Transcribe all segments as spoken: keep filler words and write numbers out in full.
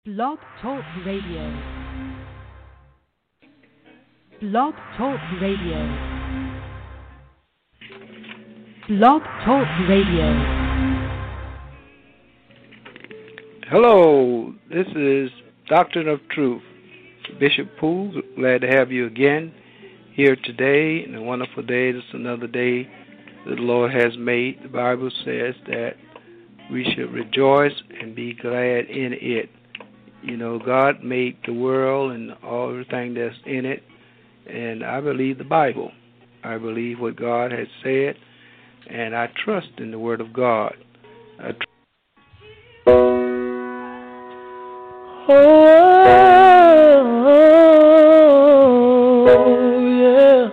Blog Talk Radio. Blog Talk Radio. Blog Talk Radio. Hello, this is Doctrine of Truth. Bishop Poole, glad to have you again here today. And a wonderful day. This is another day that the Lord has made. The Bible says that we should rejoice and be glad in it. You know, God made the world and all everything that's in it, and I believe the Bible. I believe what God has said, and I trust in the Word of God. I tr- Oh, yeah.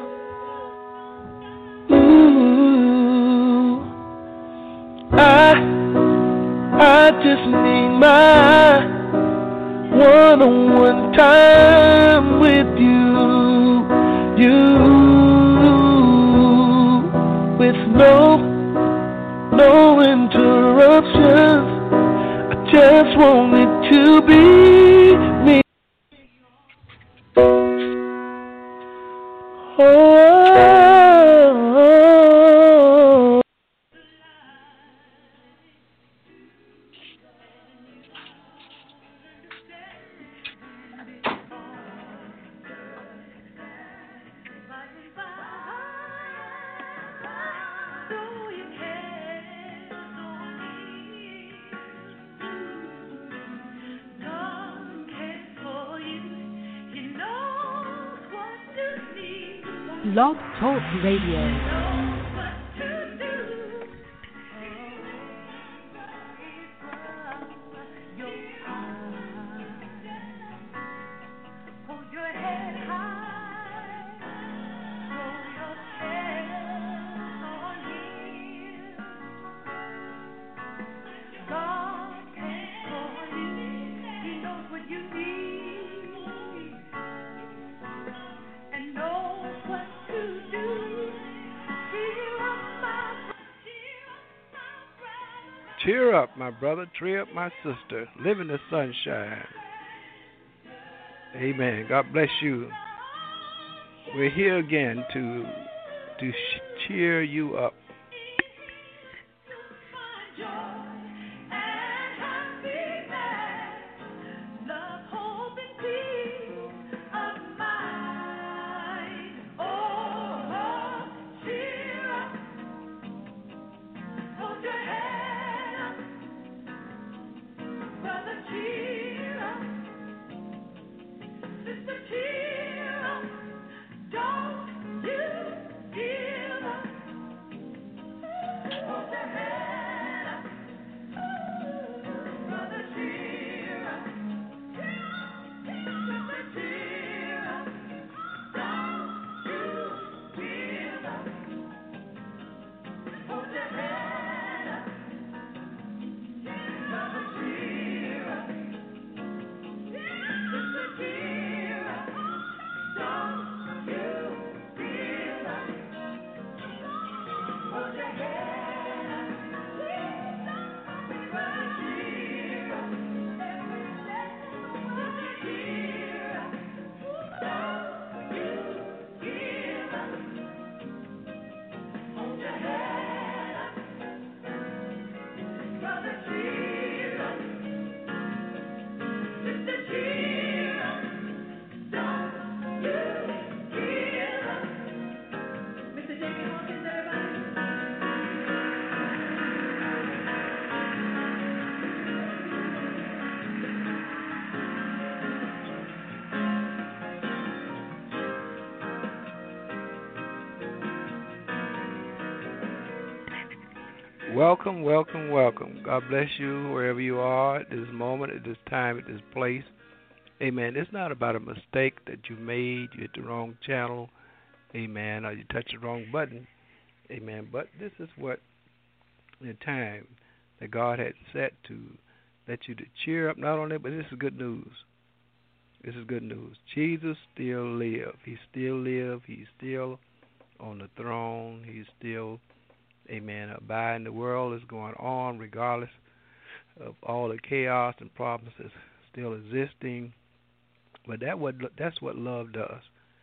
Ooh, I, I just need my one-on-one time with you, you, with no, no interruptions. I just want it to be me. Oh, Blog Talk Radio. Cheer up, my brother. Cheer up, my sister. Live in the sunshine. Amen. God bless you. We're here again to to cheer you up. Welcome, welcome, welcome. God bless you wherever you are at this moment, at this time, at this place. Amen. It's not about a mistake that you made. You hit the wrong channel. Amen. Or you touched the wrong button. Amen. But this is what the time that God had set to let you to cheer up. Not only, but this is good news. This is good news. Jesus still lives. He still lives. He's still on the throne. He's still, amen, abiding. The world is going on regardless of all the chaos and problems that's still existing. But that what that's what love does.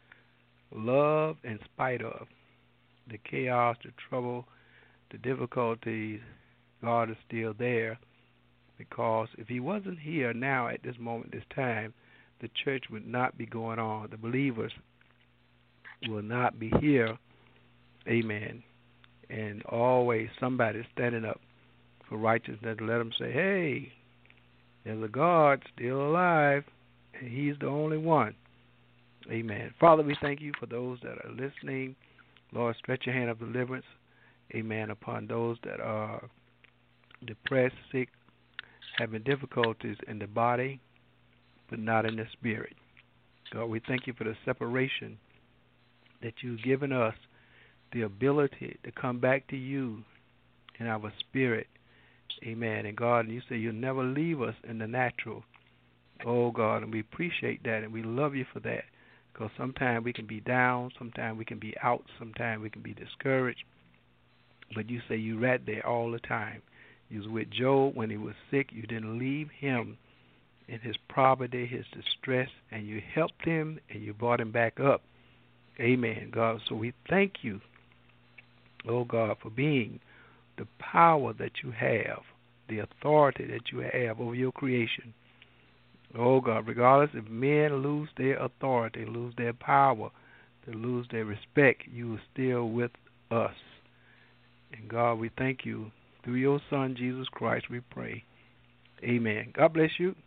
Love, in spite of the chaos, the trouble, the difficulties, God is still there. Because if he wasn't here now at this moment, this time, the church would not be going on. The believers will not be here. Amen. And always somebody standing up for righteousness to let them say, hey, there's a God still alive, and he's the only one. Amen. Father, we thank you for those that are listening. Lord, stretch your hand of deliverance, amen, upon those that are depressed, sick, having difficulties in the body, but not in the spirit. God, we thank you for the separation that you've given us, the ability to come back to you in our spirit. Amen. And God, you say you'll never leave us in the natural. Oh, God, and we appreciate that, and we love you for that. Because sometimes we can be down, sometimes we can be out, sometimes we can be discouraged. But you say you're right there all the time. You was with Job when he was sick. You didn't leave him in his poverty, his distress, and you helped him and you brought him back up. Amen, God. So we thank you, oh God, for being the power that you have, the authority that you have over your creation. Oh God, regardless if men lose their authority, lose their power, to lose their respect, you are still with us. And God, we thank you. Through your Son, Jesus Christ, we pray. Amen. God bless you.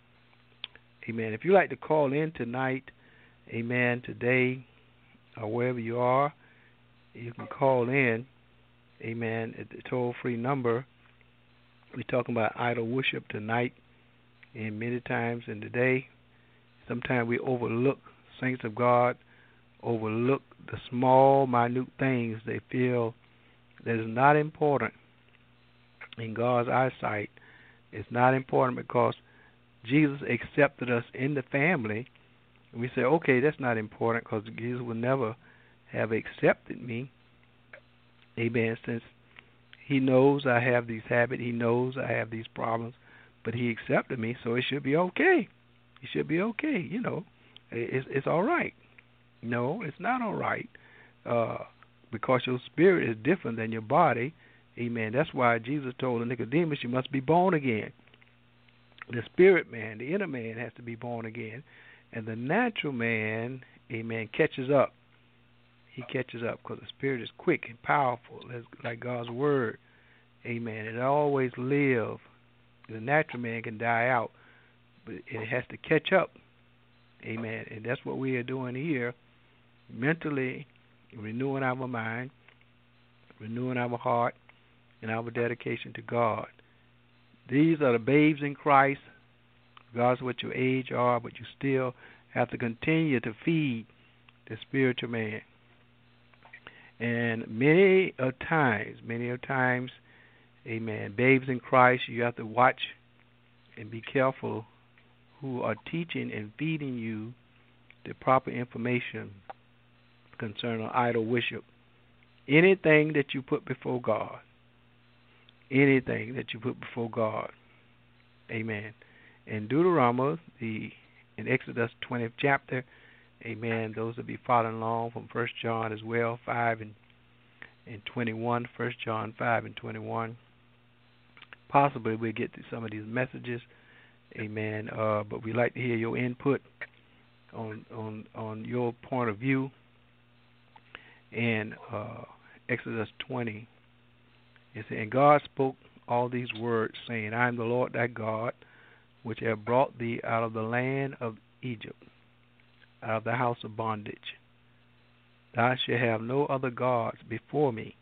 Amen. If you'd like to call in tonight, amen, today, or wherever you are, you can call in, amen, at the toll-free number. We're talking about idol worship tonight, and many times in the day, sometimes we overlook, saints of God, overlook the small, minute things they feel that is not important in God's eyesight. It's not important because Jesus accepted us in the family. And we say, okay, that's not important because Jesus would never have accepted me. Amen. Since he knows I have these habits, he knows I have these problems, but he accepted me, so it should be okay. It should be okay, you know. It's, it's all right. No, it's not all right uh, because your spirit is different than your body. Amen. That's why Jesus told Nicodemus, you must be born again. The spirit man, the inner man, has to be born again. And the natural man, amen, catches up. He catches up because the spirit is quick and powerful, like God's word. Amen. It always lives. The natural man can die out, but it has to catch up. Amen. And that's what we are doing here, mentally renewing our mind, renewing our heart, and our dedication to God. These are the babes in Christ, regardless of what your age are, but you still have to continue to feed the spiritual man. And many a times, many a times, amen, babes in Christ, you have to watch and be careful who are teaching and feeding you the proper information concerning idol worship. Anything that you put before God, anything that you put before God, amen. In Deuteronomy, the in Exodus twentieth chapter, amen, those will be following along from First John as well, five and, and twenty-one, First John five and twenty-one. Possibly we'll get to some of these messages, amen, uh, but we'd like to hear your input on on, on your point of view. And uh, Exodus twenty, it says, and God spoke all these words, saying, I am the Lord thy God, which have brought thee out of the land of Egypt, out of the house of bondage. Thou shalt have no other gods before me.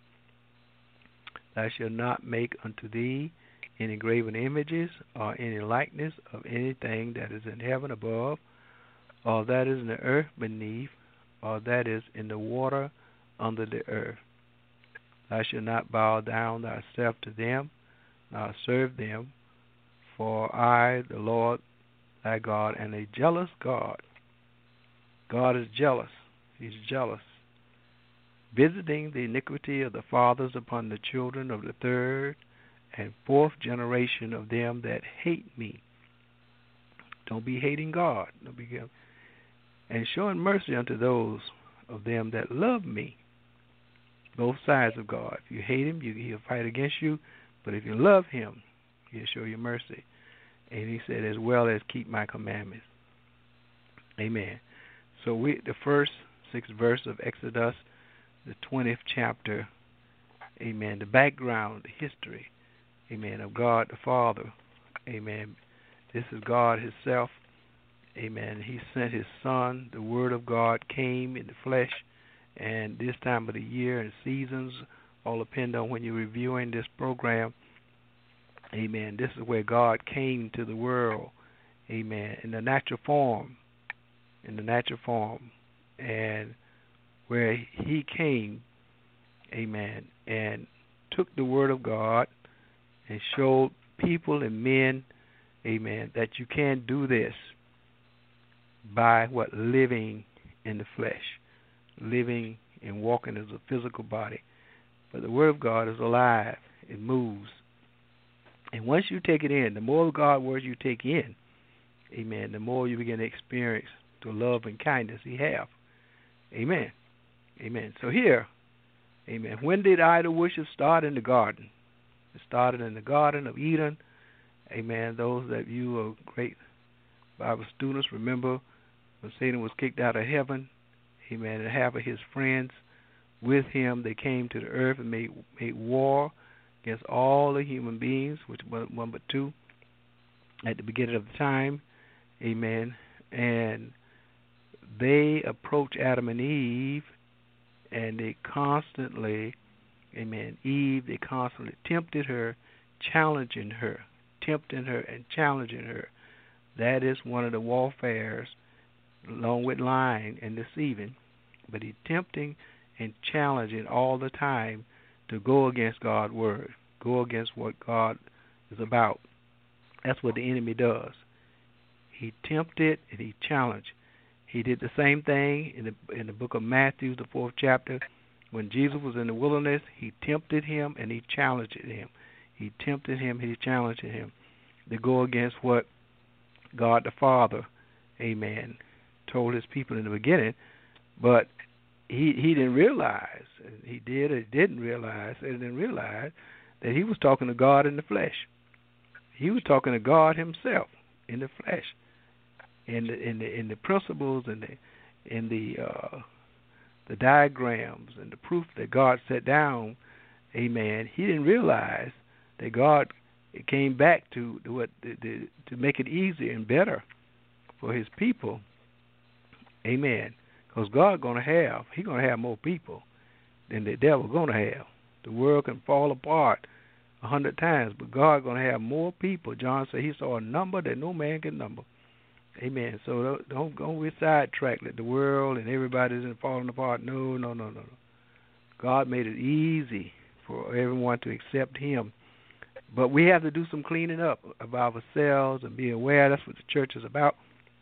Thou shalt not make unto thee any graven images or any likeness of anything that is in heaven above, or that is in the earth beneath, or that is in the water under the earth. Thou shalt not bow down thyself to them, nor serve them, for I, the Lord thy God, am a jealous God. God is jealous. He's jealous, visiting the iniquity of the fathers upon the children of the third and fourth generation of them that hate me, Don't be hating God. Don't be and showing mercy unto those of them that love me. Both sides of God. If you hate him, you, he'll fight against you. But if you love him, he'll show you mercy. And he said, as well as keep my commandments. Amen. So we, the first six verse of Exodus, the twentieth chapter, amen, the background, the history, amen, of God the Father, amen. This is God himself, amen. He sent his Son. The Word of God came in the flesh, and this time of the year and seasons all depend on when you're reviewing this program, amen. This is where God came to the world, amen, in the natural form, in the natural form, and where he came, amen, and took the Word of God and showed people and men, amen, that you can't do this by what? Living in the flesh, living and walking as a physical body. But the Word of God is alive. It moves. And once you take it in, the more of God's words you take in, amen, the more you begin to experience the love and kindness he has. Amen. Amen. So here, amen, when did idol worship start? In the garden. It started in the Garden of Eden. Amen. Those of you who are great Bible students remember when Satan was kicked out of heaven, amen, and half of his friends with him, they came to the earth and made, made war against all the human beings, which was one but two, at the beginning of the time. Amen. And they approached Adam and Eve, and they constantly, amen, Eve, they constantly tempted her, challenging her, tempting her and challenging her. That is one of the warfares, along with lying and deceiving. But he's tempting and challenging all the time to go against God's word, go against what God is about. That's what the enemy does. He tempted and he challenged. He did the same thing in the in the book of Matthew, the fourth chapter. When Jesus was in the wilderness, he tempted him and he challenged him. He tempted him and he challenged him to go against what God the Father, amen, told his people in the beginning. But he he didn't realize, he did or didn't realize, and didn't realize that he was talking to God in the flesh. He was talking to God himself in the flesh. In the in the in the principles and the in the uh, the diagrams and the proof that God set down, amen. He didn't realize that God it came back to to what the, the, to make it easier and better for His people, amen. Because God going to have He going to have more people than the devil going to have. The world can fall apart a hundred times, but God going to have more people. John said He saw a number that no man can number. Amen. So don't don't go be sidetracked that the world and everybody isn't falling apart. No, no, no, no, no. God made it easy for everyone to accept Him, but we have to do some cleaning up about ourselves and be aware. That's what the church is about.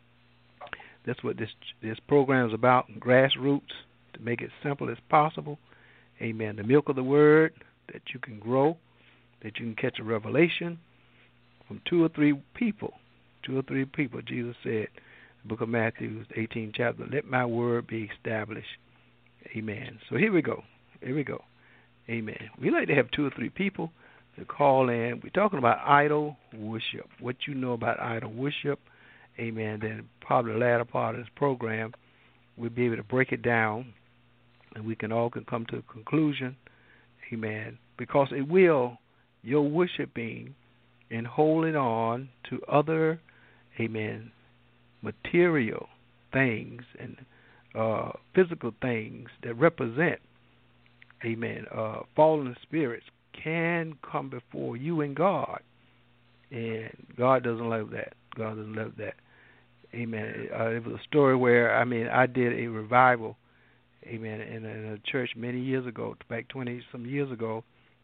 That's what this this program is about. Grassroots, to make it simple as possible. Amen. The milk of the Word that you can grow, that you can catch a revelation from two or three people. Two or three people, Jesus said, the book of Matthew, eighteenth chapter, let my word be established. Amen. So here we go. Here we go. Amen. We like to have two or three people to call in. We're talking about idol worship, what you know about idol worship. Amen. Then probably the latter part of this program, we'll be able to break it down, and we can all can come to a conclusion. Amen. Because it will, your worshiping and holding on to other, amen, material things and uh, physical things that represent, amen, uh, fallen spirits can come before you and God. And God doesn't love that. God doesn't love that. Amen. Uh, it was a story where, I mean, I did a revival, amen, in a, in a church many years ago, back twenty-some years ago,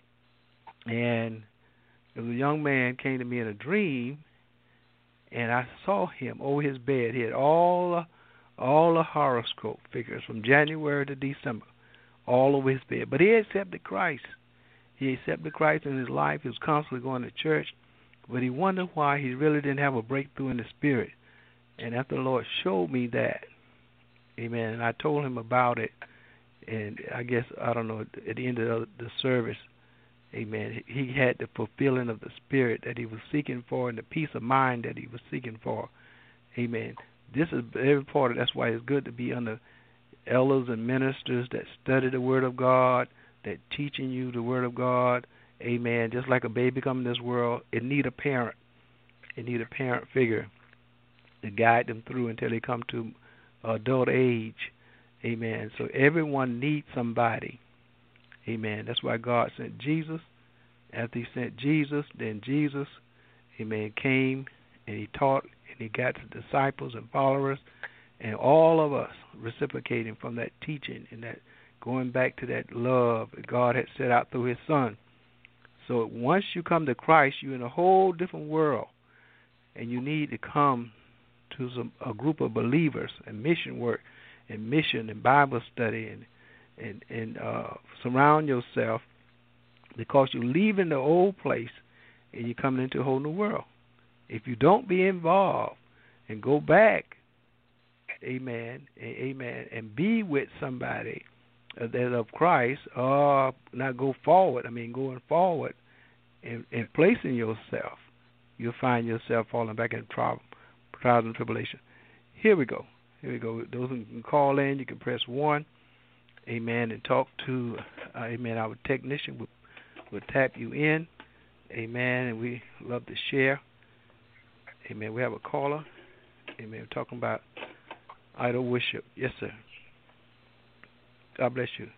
and there was a young man came to me in a dream, and I saw him over his bed. He had all the, all the horoscope figures from January to December, all over his bed. But he accepted Christ. He accepted Christ in his life. He was constantly going to church, but he wondered why he really didn't have a breakthrough in the spirit. And after the Lord showed me that, amen, and I told him about it, and I guess, I don't know, at the end of the service, amen, he had the fulfilling of the Spirit that he was seeking for and the peace of mind that he was seeking for. Amen. This is very important. That's why it's good to be under elders and ministers that study the Word of God, that teaching you the Word of God. Amen. Just like a baby coming to this world, it need a parent. It need a parent figure to guide them through until they come to adult age. Amen. So everyone needs somebody. Amen. That's why God sent Jesus. After he sent Jesus, then Jesus, amen, came and he taught and he got the disciples and followers and all of us reciprocating from that teaching and that going back to that love that God had set out through his Son. So once you come to Christ, you're in a whole different world, and you need to come to some, a group of believers and mission work and mission and Bible study and and, and uh, surround yourself, because you're leaving the old place and you're coming into a whole new world. If you don't be involved and go back, amen, amen, and be with somebody that of Christ, or not go forward, I mean going forward and, and placing yourself, you'll find yourself falling back into trial, trials and tribulation. Here we go. Here we go. Those who can call in, you can press one. Amen, and talk to, uh, amen, our technician will, will tap you in, amen, and we love to share. Amen, we have a caller, amen, we're talking about idol worship. Yes, sir. God bless you.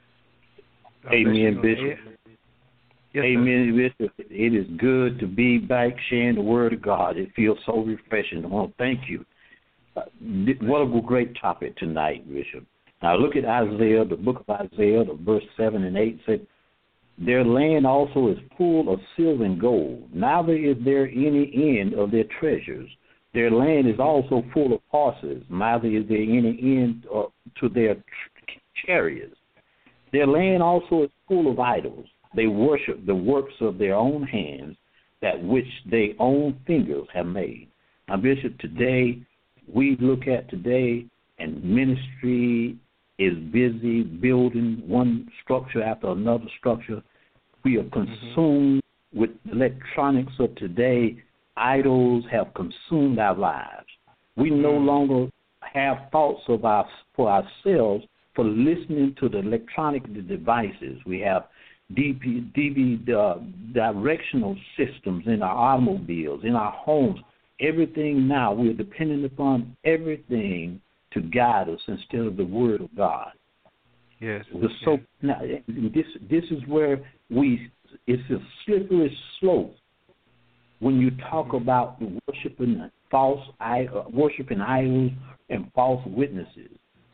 God Amen, bless you. Bishop. Yes, Amen, sir. Bishop. It is good to be back sharing the Word of God. It feels so refreshing. I want to thank you. Uh, what a great topic tonight, Bishop. Now look at Isaiah, the book of Isaiah, the verse seven and eight said, their land also is full of silver and gold, neither is there any end of their treasures. Their land is also full of horses, neither is there any end uh, to their chariots. Their land also is full of idols. They worship the works of their own hands, that which their own fingers have made. Now, Bishop, today, we look at today, and ministry is busy building one structure after another structure. We are consumed mm-hmm. with electronics of today. Idols have consumed our lives. We no longer have thoughts of our, for ourselves for listening to the electronic devices. We have D V D uh, directional systems in our automobiles, in our homes. Everything now, we're dependent upon everything to guide us instead of the Word of God. Yes. So yes. now this this is where we it's a slippery slope when you talk mm-hmm. about the worshiping false worshiping idols and false witnesses.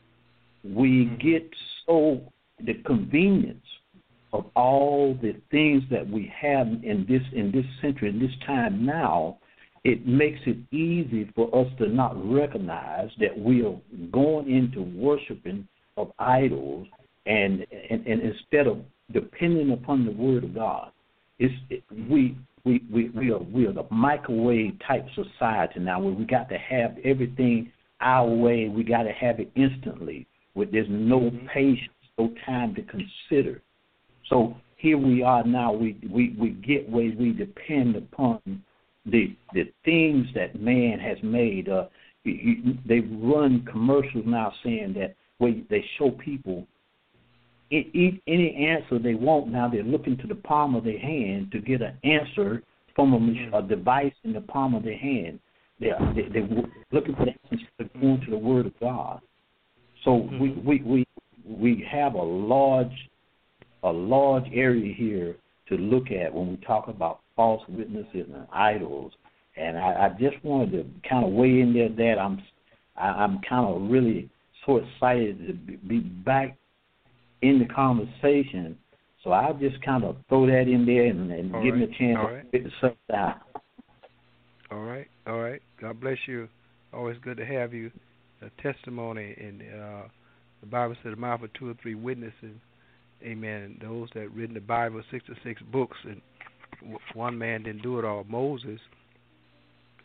We mm-hmm. get so the convenience of all the things that we have in this in this century, in this time now. It makes it easy for us to not recognize that we are going into worshiping of idols, and and, and instead of depending upon the Word of God, it's it, we we we we are we are the microwave type society now, where we got to have everything our way. We got to have it instantly. Where there's no mm-hmm. patience, no time to consider. So here we are now. We we we get where we depend upon the the things that man has made. Uh, you, you, they run commercials now saying that where they show people it, it, any answer they want. Now they're looking to the palm of their hand to get an answer from a, a device in the palm of their hand. They're, they, they're looking for the answer to going to the Word of God. So mm-hmm. we, we, we, we have a large a large area here to look at when we talk about false witnesses and idols, and I, I just wanted to kind of weigh in there that I'm, I, I'm kind of really so excited to be, be back in the conversation. So I'll just kind of throw that in there and, and give right. me a chance all to right. get the stuff down. All right, all right. God bless you. Always good to have you. A testimony, and uh, the Bible says, "The mouth of two or three witnesses." Amen. Those that written the Bible, sixty-six books, and one man didn't do it all. Moses,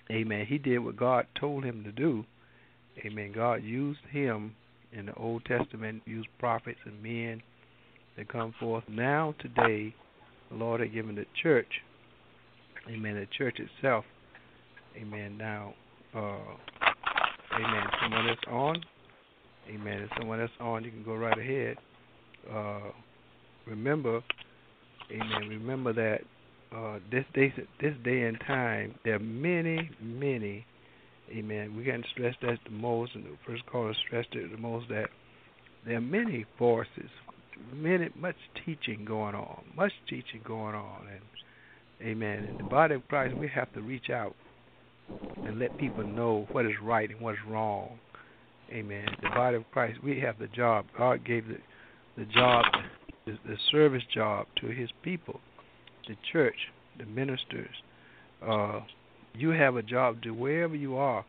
Amen. He did what God told him to do. Amen. God used him in the Old Testament, used prophets and men to come forth. Now, today, the Lord has given the church, amen, the church itself, amen, now, uh, amen, someone that's on, amen, if someone that's on, you can go right ahead. Uh, remember, amen, remember that uh, this day, this day and time, there are many, many, amen, we can't stress that the most, and the first caller stressed it the most, that there are many voices, many, much teaching going on, much teaching going on, and amen, in the body of Christ, we have to reach out and let people know what is right and what is wrong. Amen. The body of Christ, we have the job. God gave the, the job, the, the service job to his people, the church, the ministers. Uh, you have a job to wherever you are,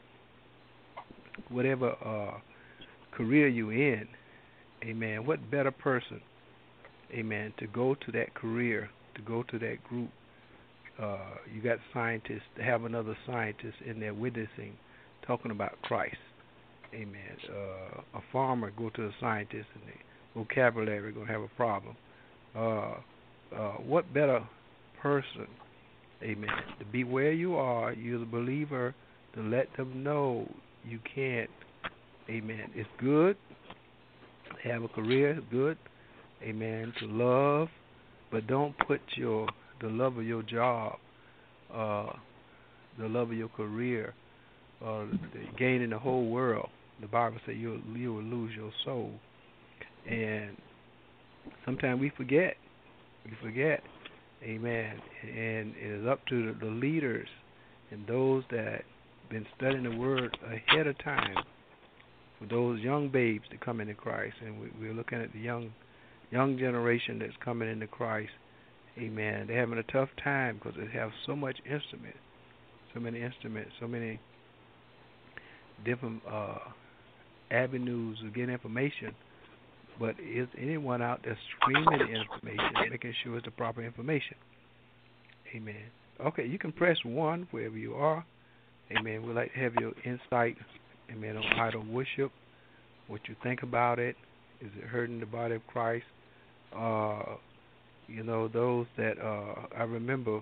whatever uh, career you're in. Amen. What better person, amen, to go to that career, to go to that group. Uh, you got scientists, to have another scientist in there witnessing, talking about Christ. Amen. Uh, a farmer go to a scientist and the vocabulary going to have a problem. Uh, uh, what better person, amen, to be where you are, you're the believer, to let them know you can't, amen. It's good to have a career, it's good, amen, to love, but don't put your the love of your job, uh, the love of your career, uh, gaining the whole world. The Bible says you'll, you will lose your soul. And sometimes we forget. We forget. Amen. And it is up to the, the leaders and those that been studying the Word ahead of time for those young babes to come into Christ. And we, we're looking at the young young generation that's coming into Christ. Amen. They're having a tough time because they have so much instrument, so many instruments, so many different uh, avenues of getting information. But is anyone out there streaming the information, making sure it's the proper information? Amen. Okay, you can press one wherever you are. Amen. We'd like to have your insight, amen, on idol worship, what you think about it. Is it hurting the body of Christ? Uh, you know, those that, uh, I remember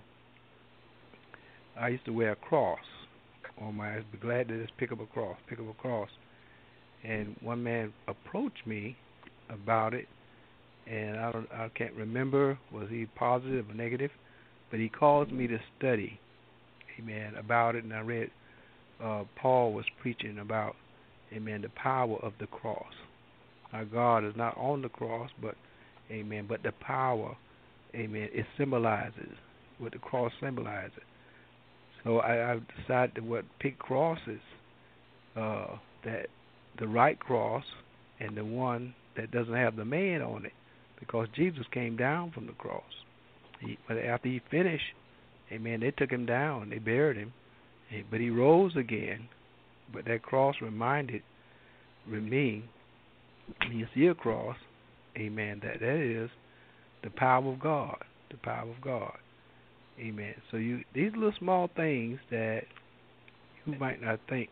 I used to wear a cross on my, I'd be glad to just pick up a cross, pick up a cross. And one man approached me about it, and I don't, I can't remember, was he positive or negative, but he caused me to study, amen, about it, and I read, uh, Paul was preaching about, amen, the power of the cross. Our God is not on the cross, but, amen, but the power, amen, it symbolizes what the cross symbolizes. So I, I decided to what pick crosses, uh, that the right cross and the one that doesn't have the man on it, because Jesus came down from the cross. He, but after he finished, amen, they took him down, they buried him, but he rose again. But that cross reminded me, you see a cross, amen, that that is the power of God, the power of God, amen. So you these little small things that you might not think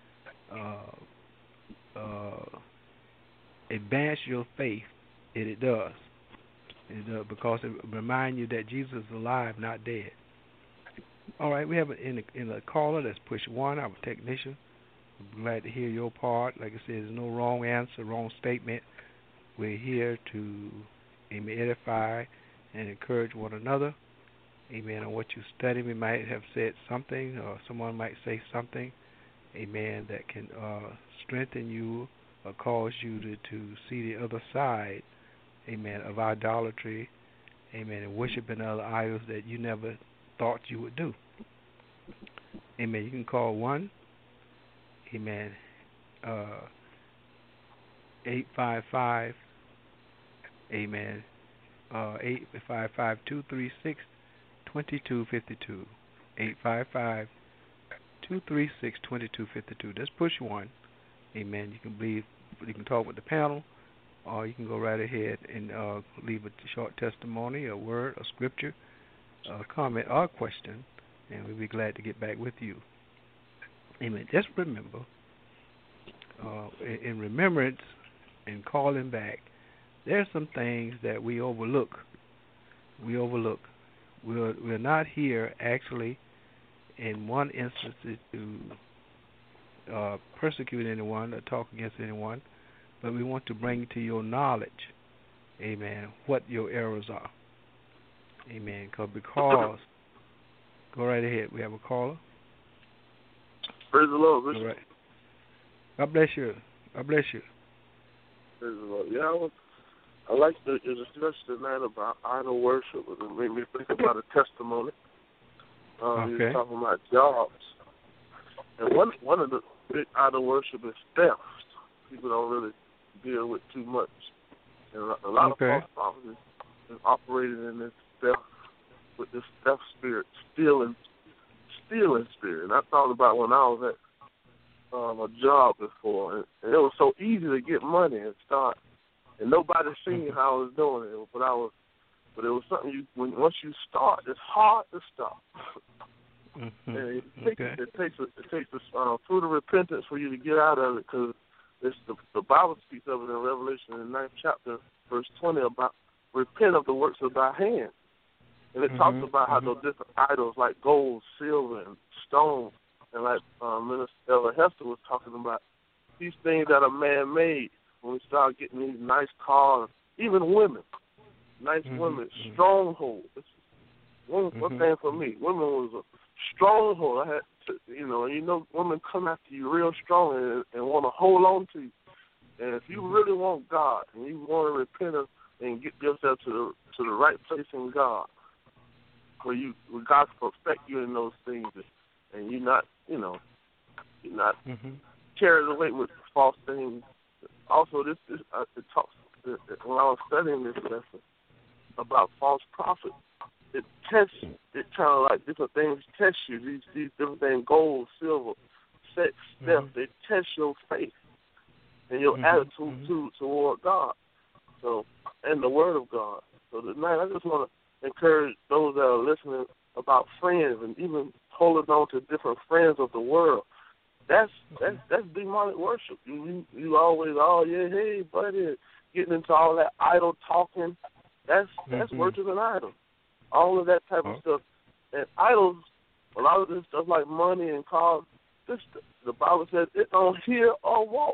uh, uh, advance your faith, it, it does. It does, because it reminds you that Jesus is alive, not dead. All right, we have in the, in the caller, let's push one, our technician. I'm glad to hear your part. Like I said, there's no wrong answer, wrong statement. We're here to, amen, edify and encourage one another. Amen. On what you study, we might have said something, or someone might say something, amen, that can uh, strengthen you or cause you to, to see the other side, amen, of idolatry, amen, and worshiping other idols that you never thought you would do. Amen. You can call one, amen, uh, eight five five, amen, uh, eight five five, two three six, two two five two, eight five five, two three six, two two five two. Just push one, amen. You can leave, you can talk with the panel, or you can go right ahead and uh, leave a short testimony, a word, a scripture, a comment, or a question, and we'll be glad to get back with you. Amen. Just remember, uh, in, in remembrance and calling back, there are some things that we overlook. We overlook. We're, we're not here actually in one instance to uh, persecute anyone or talk against anyone, but we want to bring to your knowledge, amen, what your errors are. Amen. Cause because, go right ahead. We have a caller. Praise the Lord, Bishop. All right. God bless you. God bless you. Praise the Lord. Yeah, I, was, I like the, the discussion tonight about idol worship. It made me think about a testimony. Um, okay. You were talking about jobs. And one one of the big idol worship is theft. People don't really deal with too much. And a lot okay. of false prophets is operating in this theft, with this theft spirit, stealing, stealing spirit. And I thought about when I was at um, a job before, and, and it was so easy to get money and start, and nobody seen how I was doing it, but I was, but it was something you when once you start, it's hard to stop. Mm-hmm. And it takes okay. it takes a, it takes a uh, fruit of repentance for you to get out of it, because it's the the Bible speaks of it in Revelation in the ninth chapter, verse twenty, about repent of the works of thy hand. And it mm-hmm. talks about how mm-hmm. those different idols like gold, silver, and stone, and like um, Minister Ella Hester was talking about, these things that are man-made. When we start getting these nice cars, even women, nice mm-hmm. women, mm-hmm. stronghold. One, mm-hmm. one thing for me, women was a stronghold. I had to, you know, you know, women come after you real strong and, and want to hold on to you. And if you really want God and you want to repent of, and get yourself to the to the right place in God, where you where God can perfect you in those things, and you're not, you know, you're not mm-hmm. carried away with false things. Also, this, this uh, it talks it, it, when I was studying this lesson about false prophets. It tests, it kind of like different things test you. These these different things, gold, silver, sex, death, mm-hmm. they test your faith and your mm-hmm. attitude mm-hmm. to, toward God. So, and the Word of God. So tonight, I just want to encourage those that are listening about friends and even holding on to different friends of the world. That's that's that's demonic worship. You you, you always, oh yeah, hey buddy, getting into all that idol talking. That's that's mm-hmm. worshiping idol. All of that type of stuff. And idols, a lot of this stuff like money and cars, this, the Bible says it don't hear or walk.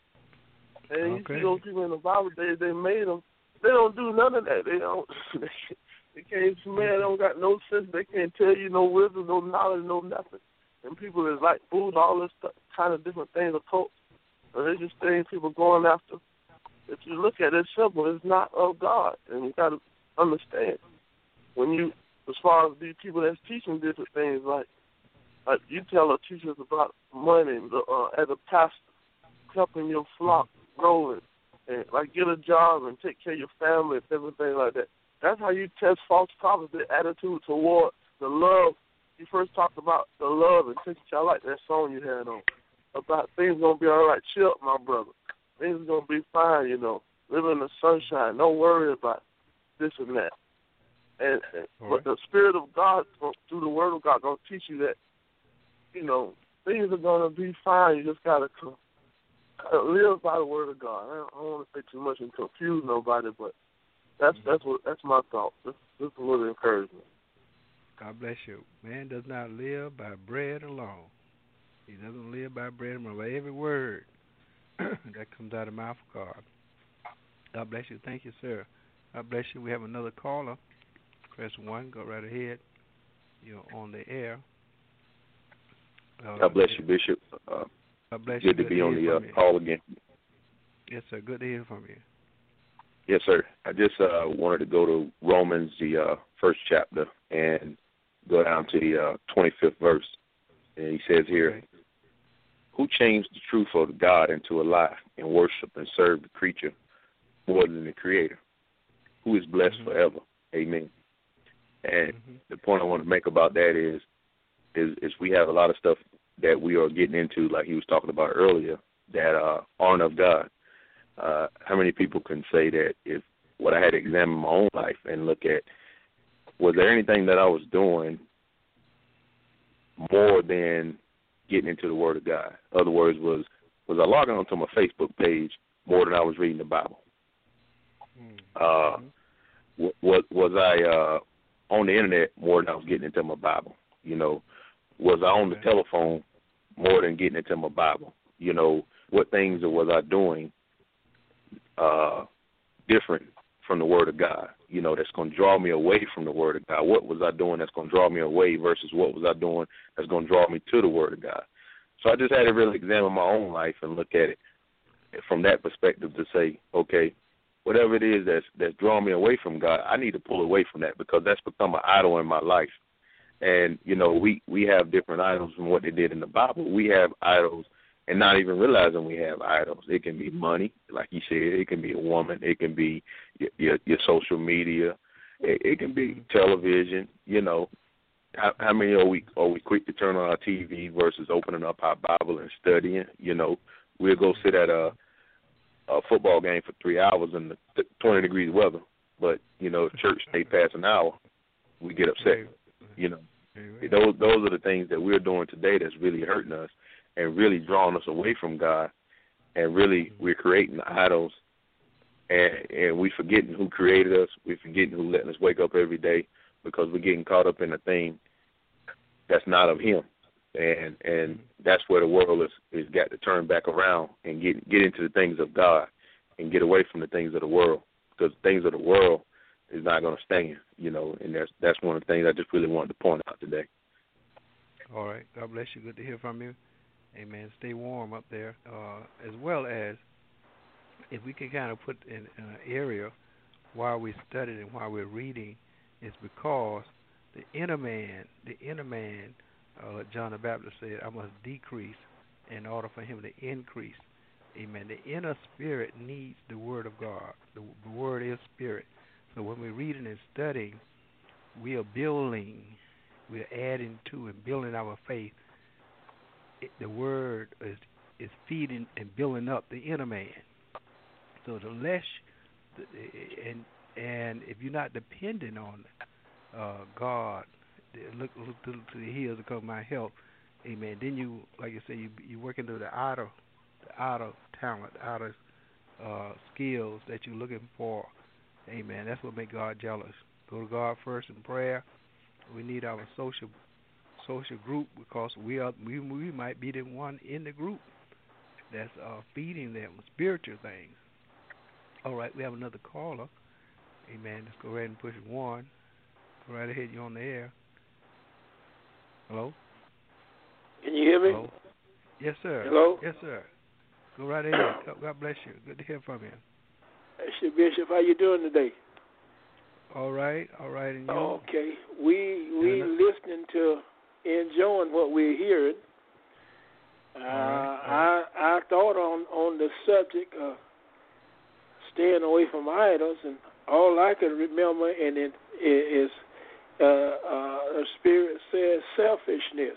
And okay. you see those people in the Bible, they they made them, they don't do none of that. They don't, they can't smell, they don't got no sense, they can't tell you no wisdom, no knowledge, no nothing. And people is like food, all this stuff, kind of different things, of course. And it's just things people going after. If you look at it, it's simple, it's not of God. And you got to understand. When you, as far as these people that's teaching different things, like, like you tell the teachers about money, the, uh, as a pastor, helping your flock growing, and like get a job and take care of your family and everything like that. That's how you test false prophets, their attitude toward the love. You first talked about the love, and since I like that song you had on, about things gonna be all right. Chill up, my brother. Things are gonna be fine, you know. Live in the sunshine. Don't worry about this and that. And, and but right. the Spirit of God, through the Word of God, gonna teach you that, you know, things are gonna be fine. You just gotta come, live by the Word of God. I don't, I don't want to say too much and confuse nobody, but that's mm-hmm. that's what that's my thought. This this is a little encouragement. God bless you. Man does not live by bread alone. He doesn't live by bread alone. By every word that comes out of the mouth of God. God bless you. Thank you, sir. God bless you. We have another caller. Press one. Go right ahead. You're on the air. Uh, God bless you, Bishop. Uh, God bless good you. to Good be to on the uh, you. call again. Yes, sir. Good to hear from you. Yes, sir. I just uh, wanted to go to Romans, the uh, first chapter, and go down to the uh, twenty-fifth verse. And he says here, okay. Who changed the truth of God into a lie and worship and serve the creature more than the Creator, who is blessed mm-hmm. forever. Amen. And mm-hmm. the point I want to make about that is, is, is we have a lot of stuff that we are getting into, like he was talking about earlier, that uh, aren't of God. Uh, how many people can say that if what I had to examine my own life and look at, was there anything that I was doing more than getting into the Word of God? In other words, was was I logging onto my Facebook page more than I was reading the Bible? Uh, was, was I uh, on the internet more than I was getting into my Bible? You know, was I on the telephone more than getting into my Bible? You know, what things was I doing uh, different from the Word of God? You know, that's going to draw me away from the Word of God. What was I doing that's going to draw me away versus what was I doing that's going to draw me to the Word of God? So I just had to really examine my own life and look at it from that perspective to say, okay, whatever it is that's that's drawing me away from God, I need to pull away from that because that's become an idol in my life. And, you know, we, we have different idols from what they did in the Bible. We have idols and not even realizing we have idols. It can be money, like you said. It can be a woman. It can be your, your, your social media. It, it can be television. You know, how, how many are we are we quick to turn on our T V versus opening up our Bible and studying? You know, we'll go sit at a, a football game for three hours in the twenty degrees weather, but, you know, if church stay past an hour, we get upset. You know, those those are the things that we're doing today that's really hurting us and really drawing us away from God, and really we're creating idols, and and we forgetting who created us. We're forgetting who letting us wake up every day because we're getting caught up in a thing that's not of Him, and and that's where the world is is got to turn back around and get get into the things of God and get away from the things of the world, because the things of the world is not going to stand, you know, and that's that's one of the things I just really wanted to point out today. All right. God bless you. Good to hear from you. Amen. Stay warm up there. Uh, as well as if we can kind of put in, in an area while we're studying and while we're reading, it's because the inner man, the inner man, uh, John the Baptist said, I must decrease in order for him to increase. Amen. The inner spirit needs the Word of God. The, the Word is spirit. So when we're reading and studying, we are building, we're adding to and building our faith. It, the Word is is feeding and building up the inner man. So the less, and and if you're not depending on uh, God, look, look to, to the hills to come my help, amen. Then you, like you say, you you working through the outer, the outer talent, the outer uh, skills that you're looking for. Amen. That's what makes God jealous. Go to God first in prayer. We need our social social group because we are we we might be the one in the group that's uh, feeding them spiritual things. All right, we have another caller. Amen. Let's go ahead and push one. Go right ahead. You're on the air. Hello. Can you hear me? Hello. Yes, sir. Hello. Yes, sir. Go right ahead. God bless you. Good to hear from you. Bishop, Bishop, how you doing today? All right, all right, and you? Okay, we we listening to, enjoying what we're hearing. Uh, all right, all right. I I thought on on the subject of staying away from idols, and all I can remember in it is uh, uh, the Spirit says selfishness.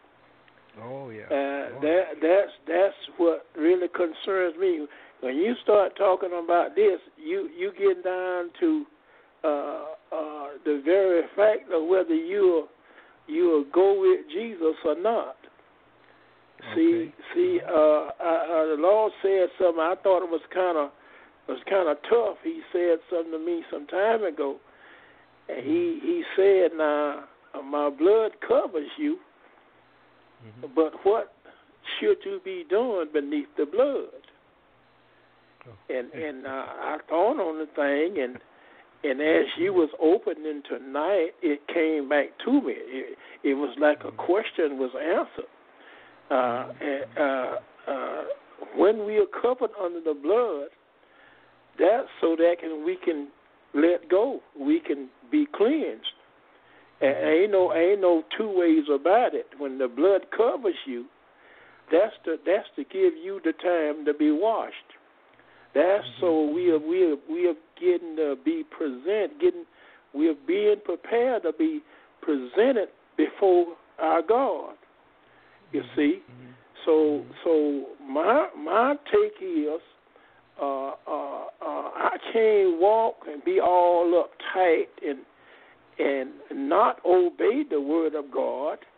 Oh yeah. Uh, oh. that that's that's what really concerns me. When you start talking about this, you you get down to uh, uh, the very fact of whether you you will go with Jesus or not. Okay. See, see, uh, uh, uh, the Lord said something. I thought it was kind of was kind of tough. He said something to me some time ago, and he he said, "Now my blood covers you, mm-hmm. but what should you be doing beneath the blood?" And and uh, I thought on the thing, and and as you was opening tonight, it came back to me. It, it was like a question was answered. Uh, and, uh, uh, when we are covered under the blood, that's so that can we can let go, we can be cleansed. And ain't no ain't no two ways about it. When the blood covers you, that's to that's to give you the time to be washed. That's mm-hmm. so we are we are we are getting to be present, getting we are being prepared to be presented before our God. You mm-hmm. see, mm-hmm. so so my my take is, uh, uh, uh, I can't walk and be all uptight and and not obey the word of God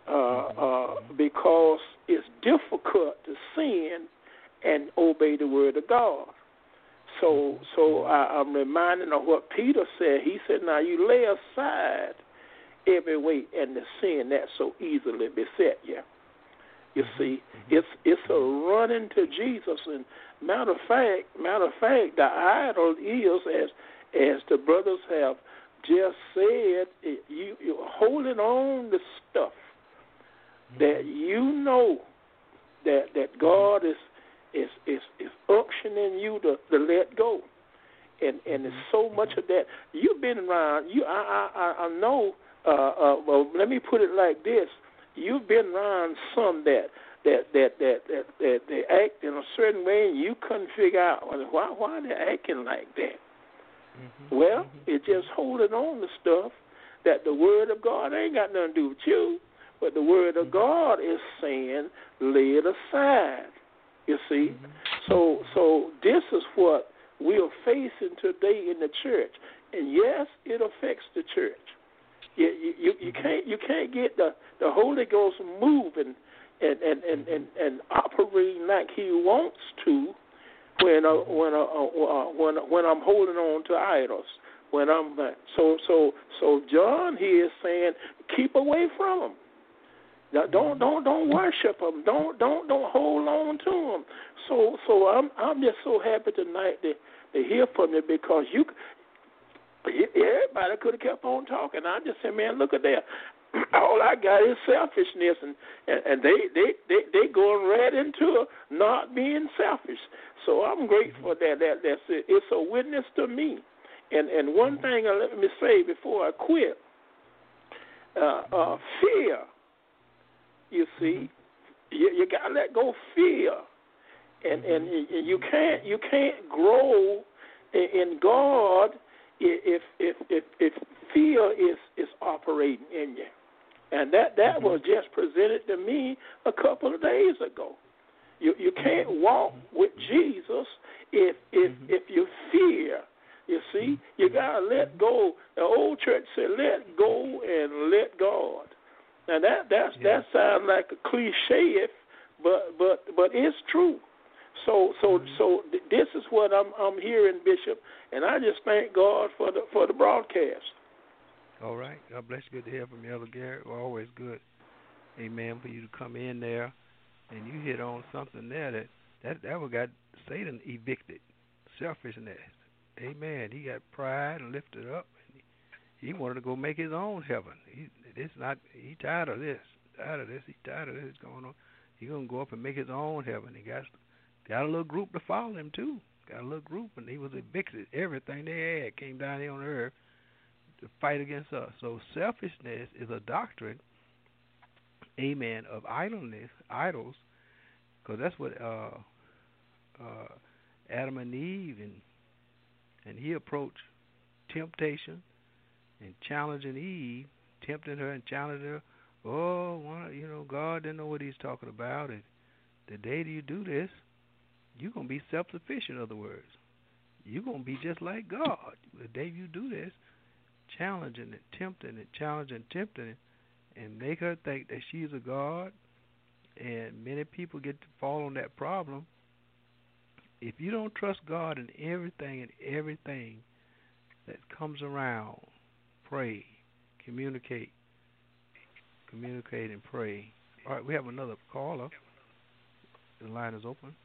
uh, uh, because it's difficult to sin and obey the word of God. So, so I, I'm reminded of what Peter said. He said, "Now you lay aside every weight and the sin that so easily beset you." You see, it's it's a running to Jesus. And matter of fact, matter of fact, the idol is, as as the brothers have just said, it, you you're holding on to stuff that you know that that God is is is, is unctioning you to, to let go. And and there's so much of that. You've been around. You I I I know. Uh, uh, well, let me put it like this. You've been around some that that that that that, that they act in a certain way, and you couldn't figure out why why they're acting like that. Mm-hmm. Well, mm-hmm. it's just holding on to stuff that the Word of God ain't got nothing to do with you, but the Word of mm-hmm. God is saying, lay it aside. You see, mm-hmm. so so this is what we are facing today in the church, and yes, it affects the church. You, you you can't you can't get the, the Holy Ghost moving and, and, and, and, and operating like He wants to when uh, when uh, uh, when when I'm holding on to idols. When I'm uh, so so so John here is saying keep away from them. Now, don't don't don't worship them. Don't don't don't hold on to them. So so I'm I'm just so happy tonight to to hear from you because you. Everybody could have kept on talking. I just said, man, look at that. All I got is selfishness, and, and, and they, they, they, they going right into not being selfish. So I'm grateful that, that that's it. It's a witness to me. And and one thing uh, let me say before I quit, uh, uh, fear, you see, you, you got to let go of fear. And, and, and you can't you can't grow in, in God If if if if fear is, is operating in you, and that, that mm-hmm. was just presented to me a couple of days ago. You you can't walk with Jesus if if mm-hmm. if you fear. You see, you gotta let go. The old church said, "Let go and let God." Now that that's yeah. that sounds like a cliche, but but but it's true. So so mm-hmm. so th- this is what I'm I'm hearing, Bishop, and I just thank God for the for the broadcast. All right, God bless you. Good to hear from you, Elder Garrett. Well, always good, amen, for you to come in there, and you hit on something there that that that what got Satan evicted, selfishness. Amen. He got pride and lifted up. And he, he wanted to go make his own heaven. He this not he tired of this, tired of this. He tired of this going on. He gonna go up and make his own heaven. He got. Got a little group to follow him, too. Got a little group, and he was evicted. Everything they had came down here on earth to fight against us. So selfishness is a doctrine, amen, of idleness, idols, because that's what uh, uh, Adam and Eve, and and he approached temptation and challenging Eve, tempting her and challenging her. Oh, well, you know, God didn't know what he's talking about, and the day that you do this, you're going to be self-sufficient, in other words. You're going to be just like God. The day you do this, challenging and tempting and challenging and tempting it, and make her think that she's a God, and many people get to fall on that problem. If you don't trust God in everything and everything that comes around, pray, communicate, communicate and pray. All right, we have another caller. The line is open.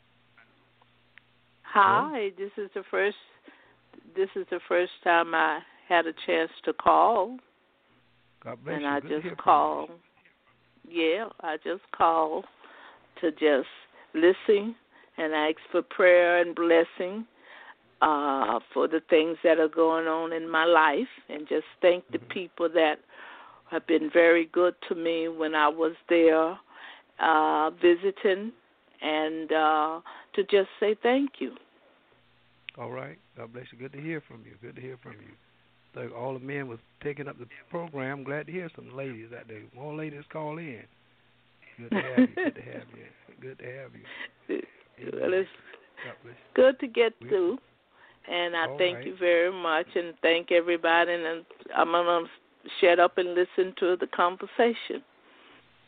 Hi, this is the first. This is the first time I had a chance to call. God bless and you. I Good just called. Yeah, I just called to just listen and ask for prayer and blessing uh, for the things that are going on in my life, and just thank mm-hmm. the people that have been very good to me when I was there uh, visiting. And uh, to just say thank you. All right. God bless you. Good to hear from you. Good to hear from you. So all the men was taking up the program. Glad to hear some ladies out there. More ladies call in. Good to have you. Good to have you. Good to have you. Well, it's good to get through. And I all thank right. you very much, and thank everybody. And I'm going to shut up and listen to the conversation.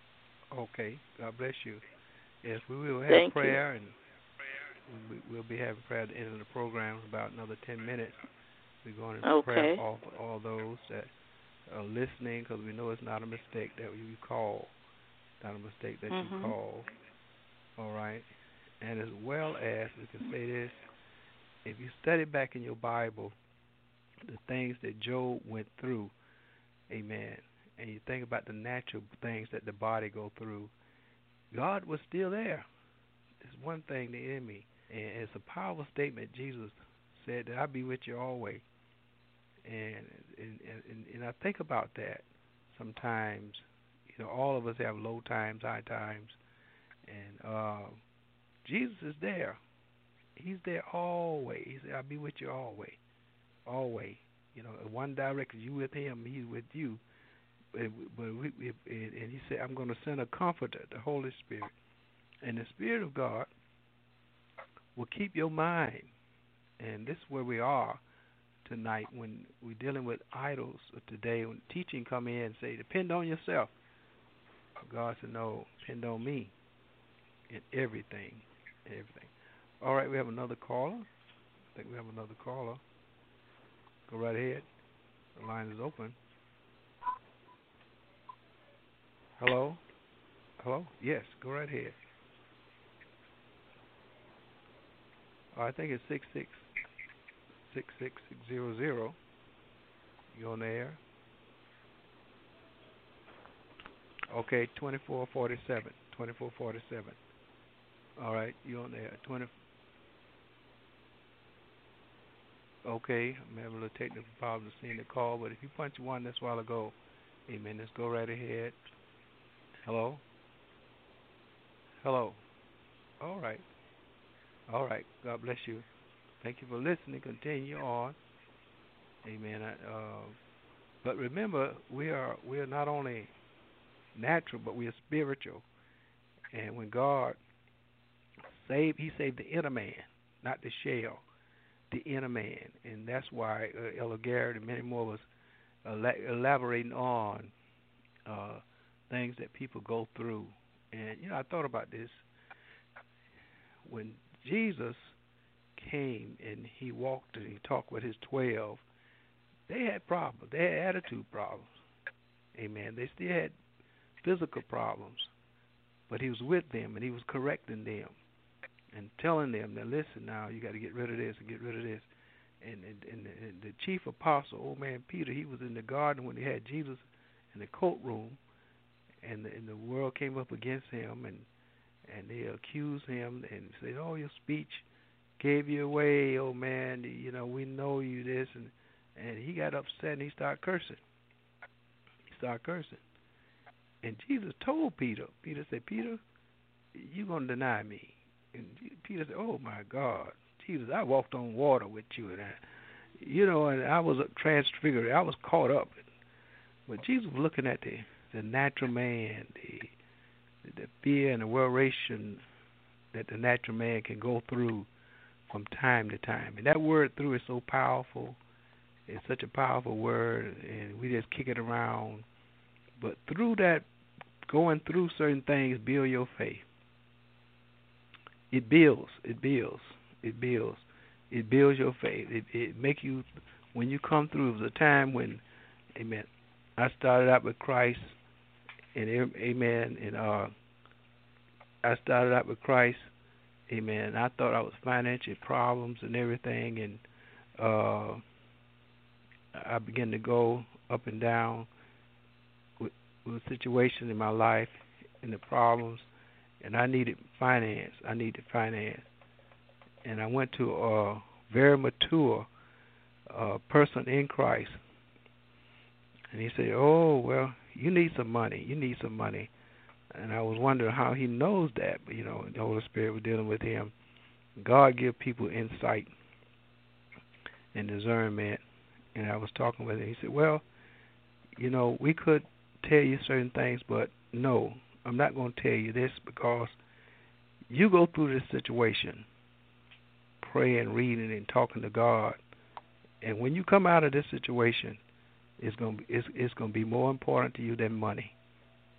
Okay. God bless you. Yes, we will have Thank prayer, you. and we, we'll be having prayer at the end of the program in about another ten minutes. We're going to Okay. pray off all those that are listening, because we know it's not a mistake that you call. Not a mistake that mm-hmm. you call. All right. And as well as, we can say this, if you study back in your Bible the things that Job went through, amen, and you think about the natural things that the body go through, God was still there. It's one thing, the enemy, and it's a powerful statement. Jesus said that I'll be with you always. And and, and and I think about that sometimes. You know, all of us have low times, high times, and uh, Jesus is there. He's there always. He said, I'll be with you always. Always. You know, one direction, you with him, he's with you. But, but we, we, and he said, I'm going to send a comforter, the Holy Spirit. And the Spirit of God will keep your mind. And this is where we are tonight when we're dealing with idols today. When teaching come in and say, depend on yourself. God said, no, depend on me in everything. Everything. All right, we have another caller. I think we have another caller. Go right ahead. The line is open. Hello? Hello? Yes, go right ahead. Oh, I think it's six six six six six zero zero. You on the air? Okay, twenty-four forty-seven. twenty-four forty-seven. All right, you on there? Twenty. Okay, I'm having a little technical problem seeing the call, but if you punch one this while ago, amen. Let's go right ahead. Hello. Hello. All right. All right. God bless you. Thank you for listening. Continue on. Amen. Uh, but remember, we are we are not only natural, but we are spiritual. And when God saved, He saved the inner man, not the shell, the inner man. And that's why uh, Elder Garrett and many more of us uh, elaborating on uh, things that people go through. And, you know, I thought about this. When Jesus came and He walked and He talked with His twelve, they had problems. They had attitude problems. Amen. They still had physical problems. But He was with them and He was correcting them and telling them that, listen, now you got to get rid of this and get rid of this. And, and, and, the, and the chief apostle, old man Peter, he was in the garden when they had Jesus in the courtroom, and the, and the world came up against him, and and they accused him and said, oh, your speech gave you away, oh man, you know, we know you this, and and he got upset and he started cursing. He started cursing. And Jesus told Peter, Peter said, Peter, you're going to deny me. And Peter said, oh my God, Jesus, I walked on water with you, and I, you know, and I was transfigured. I was caught up. But Jesus was looking at the, the natural man, the the fear and the worration that the natural man can go through from time to time. And that word through is so powerful. It's such a powerful word, and we just kick it around. But through that, going through certain things, build your faith. It builds. It builds. It builds. It builds your faith. It, it make you, when you come through, it was a time when, amen, I started out with Christ, and amen, and uh, I started out with Christ, amen. I thought I was financial problems and everything, and uh, I began to go up and down with, with situations in my life and the problems, and I needed finance. I needed finance, and I went to a very mature uh, person in Christ, and he said, "Oh, well, you need some money. You need some money." And I was wondering how he knows that, but you know, the Holy Spirit was dealing with him. God give people insight and discernment. And I was talking with him. He said, well, you know, we could tell you certain things, but no, I'm not going to tell you this, because you go through this situation, praying, reading, and talking to God, and when you come out of this situation, it's going to be, it's, it's going to be more important to you than money.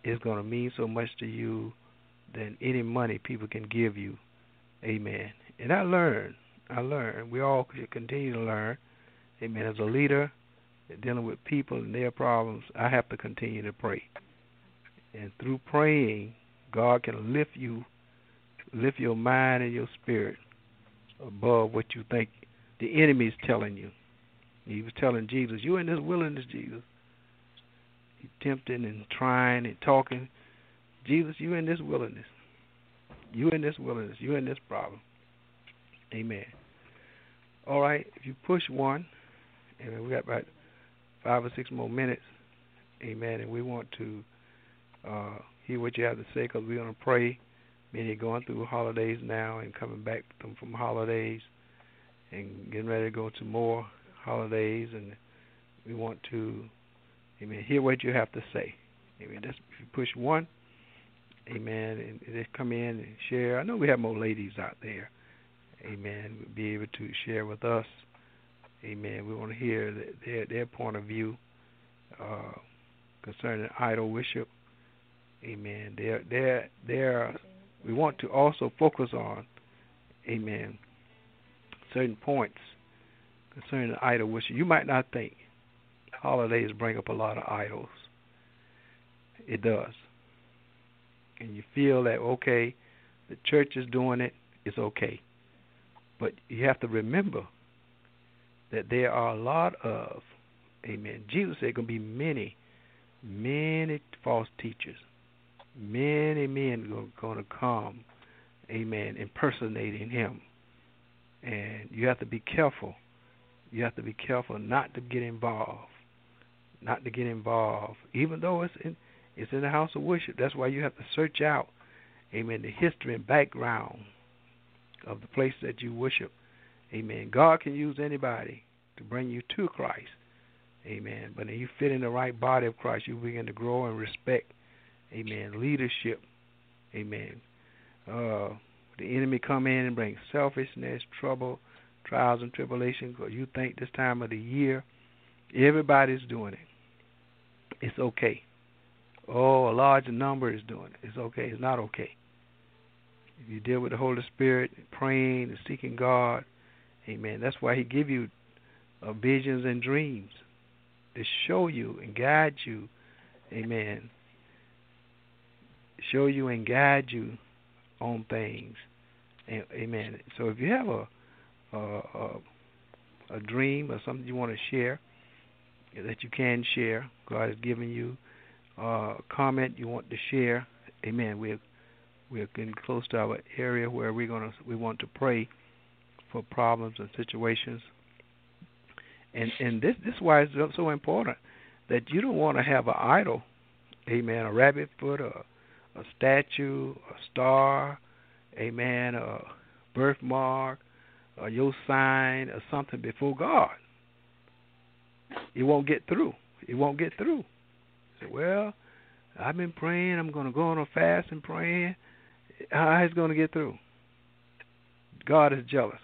is going to mean so much to you than any money people can give you. Amen. And I learned. I learned. We all should continue to learn. Amen. As a leader, dealing with people and their problems, I have to continue to pray. And through praying, God can lift you, lift your mind and your spirit above what you think the enemy is telling you. He was telling Jesus, "You in this wilderness, Jesus." He's tempting and trying and talking. Jesus, you in this wilderness. You in this wilderness. You in this problem. Amen. All right, if you push one, and we got about five or six more minutes, amen, and we want to uh, hear what you have to say because we're going to pray. Many going through holidays now and coming back from, from holidays and getting ready to go to more holidays, and we want to, amen, hear what you have to say. Amen. That's, if you push one, amen, and they come in and share. I know we have more ladies out there, amen, will be able to share with us, amen. We want to hear their their point of view uh, concerning idol worship, amen. They're, they're, they're, we want to also focus on, amen, certain points concerning idol worship. You might not think holidays bring up a lot of idols. It does. And you feel that, okay, the church is doing it, it's okay. But you have to remember that there are a lot of, amen, Jesus said going to be many, many false teachers. Many men are going to come, amen, impersonating him. And you have to be careful. You have to be careful not to get involved. Not to get involved. Even though it's in, it's in the house of worship. That's why you have to search out, amen, the history and background of the place that you worship. Amen. God can use anybody to bring you to Christ. Amen. But if you fit in the right body of Christ, you begin to grow and respect, amen, leadership. Amen. Uh, the enemy come in and bring selfishness, trouble, trials and tribulation, because you think this time of the year everybody's doing it. It's okay. Oh, a large number is doing it. It's okay. It's not okay. If you deal with the Holy Spirit, praying and seeking God, amen, that's why he give you uh, visions and dreams to show you and guide you, amen, show you and guide you on things, amen. So if you have a a, a, a dream or something you want to share, that you can share, God has given you uh, a comment you want to share, amen. We're we're getting close to our area where we're gonna we want to pray for problems and situations, and and this this is why it's so important that you don't want to have an idol, amen, a rabbit foot, a a statue, a star, amen, a birthmark, or your sign or something before God. It won't get through. It won't get through. Say, well, I've been praying. I'm going to go on a fast and praying. How is it going to get through? God is jealous.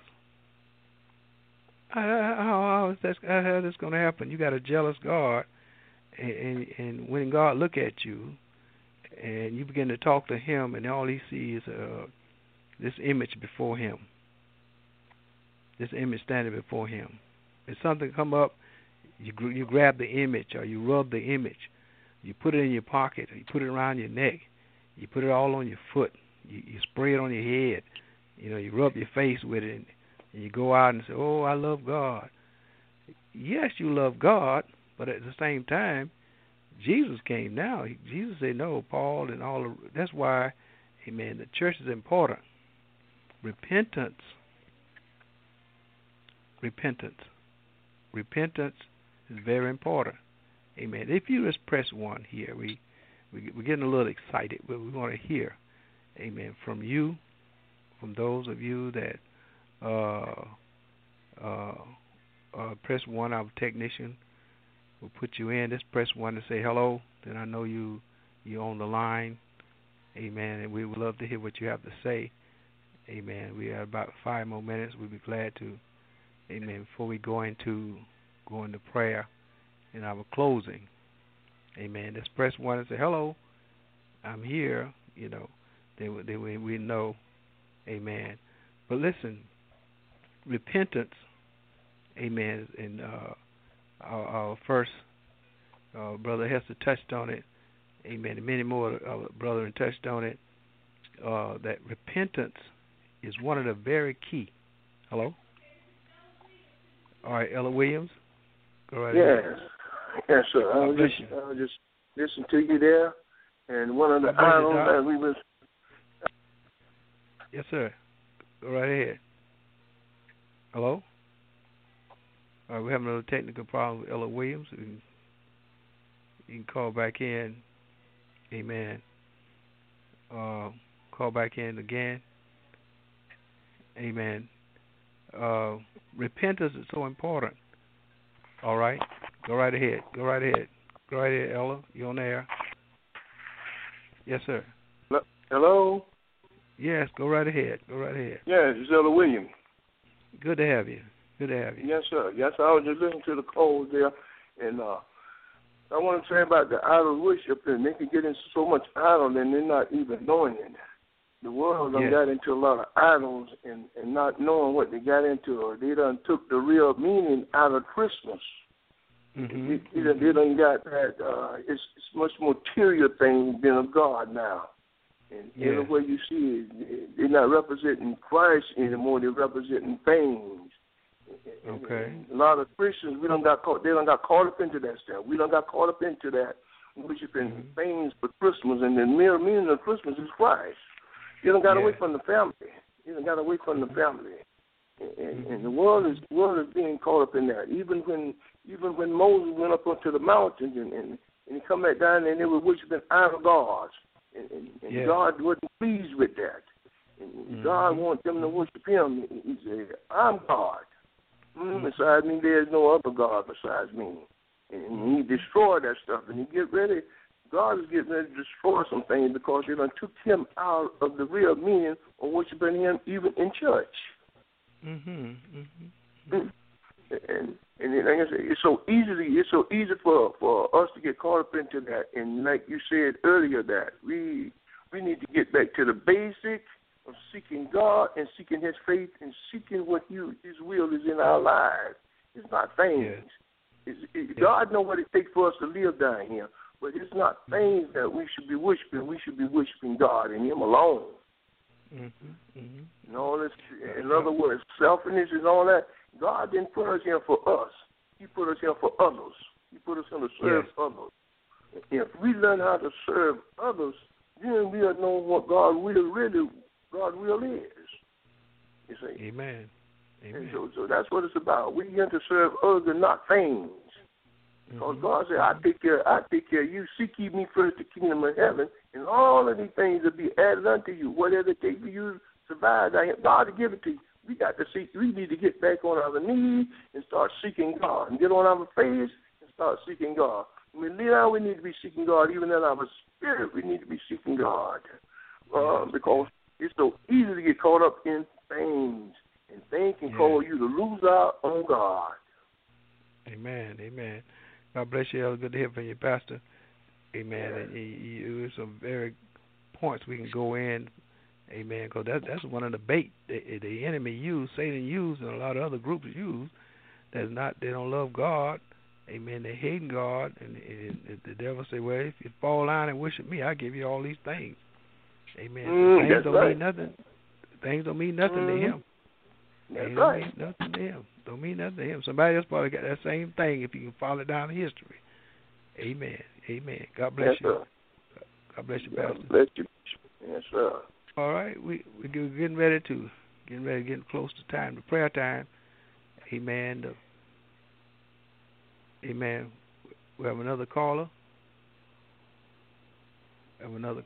How, how, is, that, how is this going to happen? You got a jealous God, and, and, and when God look at you, and you begin to talk to him, and all he sees is uh, this image before him. This image standing before him. If something come up, you you grab the image, or you rub the image. You put it in your pocket, or you put it around your neck. You put it all on your foot. You, you spray it on your head. You know, you rub your face with it, and, and you go out and say, "Oh, I love God." Yes, you love God, but at the same time, Jesus came now. Jesus said, no, Paul and all of, that's why, amen, the church is important. Repentance. Repentance. Repentance is very important. Amen. If you just press one here, we, we, we're getting a little excited, but we want to hear, amen, from you, from those of you that uh, uh, uh, press one, our technician we'll put you in. Just press one to say hello. Then I know you you're on the line. Amen. And we would love to hear what you have to say. Amen. We have about five more minutes. We'd be glad to. Amen. Before we go into go into prayer and our closing. Amen. Just press one and say hello. I'm here, you know, then, then we, we know, amen. But listen, repentance, amen, and uh, our, our first uh, Brother Hester touched on it, amen, and many more uh, brethren touched on it, uh, that repentance is one of the very key. Hello? All right, Ella Williams, go right yes. ahead. Yes, sir. I was just, I was just listening to you there, and one of the items that we was. Yes, sir. Go right ahead. Hello? All right, we're having a little technical problem with Ella Williams. You can, you can call back in. Amen. Uh, call back in again. Amen. Uh, repentance is so important. All right? Go right ahead. Go right ahead. Go right ahead, Ella. You on air? Yes, sir. Hello? Yes, go right ahead. Go right ahead. Yes, it's Ella Williams. Good to have you. Good to have you. Yes, sir. Yes, sir. I was just listening to the call there, and uh, I want to say about the idol worship, and they can get into so much idol, and they're not even knowing it. The world done yes. got into a lot of idols and, and not knowing what they got into, or they done took the real meaning out of Christmas. Mm-hmm. They, they, done, they done got that, uh, it's, it's much more material thing than of God now. And yeah. everywhere you see it, they're not representing Christ anymore, they're representing things. Okay. And a lot of Christians, we done got caught, they done got caught up into that stuff. We done got caught up into that, worshiping mm-hmm. things for Christmas, and the mere meaning of Christmas is Christ. You done got yeah. away from the family. You done got away from the family. And, mm-hmm. and the world is the world is being caught up in that. Even when even when Moses went up onto the mountains and, and, and he come back down and they were worshiping idol gods. And, and, and yeah. God wasn't pleased with that. And mm-hmm. God wanted them to worship him. He said, I'm God. Mm-hmm. Besides me, there's no other God besides me. And he destroyed that stuff. And he get ready. God is getting ready to destroy some things because they done took him out of the real meaning of worshiping him even in church. Mm-hmm. Mm-hmm. And, and like I said, it's so easily, it's so easy for, for us to get caught up into that. And like you said earlier, that we we need to get back to the basic of seeking God and seeking his faith and seeking what you, his will is in our lives. It's not things. Yeah. It's, it, yeah. God knows what it takes for us to live down here. But it's not things that we should be worshiping. We should be worshiping God and him alone. Mm-hmm, mm-hmm. And all this, in other words, selfishness and all that. God didn't put us here for us. He put us here for others. He put us here to serve yes. others. If we learn how to serve others, then we'll know what God will really, God will is. You see? Amen. Amen. And so, so that's what it's about. We here to serve others and not things. Because mm-hmm. God said, I take care, I take care of you. Seek ye me first the kingdom of heaven, and all of these things will be added unto you. Whatever it takes for you to survive, God will give it to you. We got to seek. We need to get back on our knees and start seeking God, and get on our face and start seeking God. When we lay down, we need to be seeking God. Even in our spirit, we need to be seeking God, uh, because it's so easy to get caught up in things, and things can yeah. cause you to lose out on God. Amen. Amen. God bless you, Elder. Good to hear from you, Pastor. Amen. And you, you, there's some very points we can go in. Amen. Because that, that's one of the bait the, the enemy used, Satan used, and a lot of other groups use. That's not. They don't love God. Amen. They hate God, and, and the devil say, "Well, if you fall down and worship me, I give you all these things." Amen. Mm, things don't right. mean nothing. Things don't mean nothing mm. to him. That's Things right. don't mean nothing to him. Don't mean nothing to him. Somebody else probably got that same thing if you can follow it down the history. Amen. Amen. God bless yes, you. Sir. God bless you, Pastor. God bless you. Yes, sir. All right, we we getting ready to getting ready, getting close to time, the prayer time. Amen. The, amen. We have another caller. We have another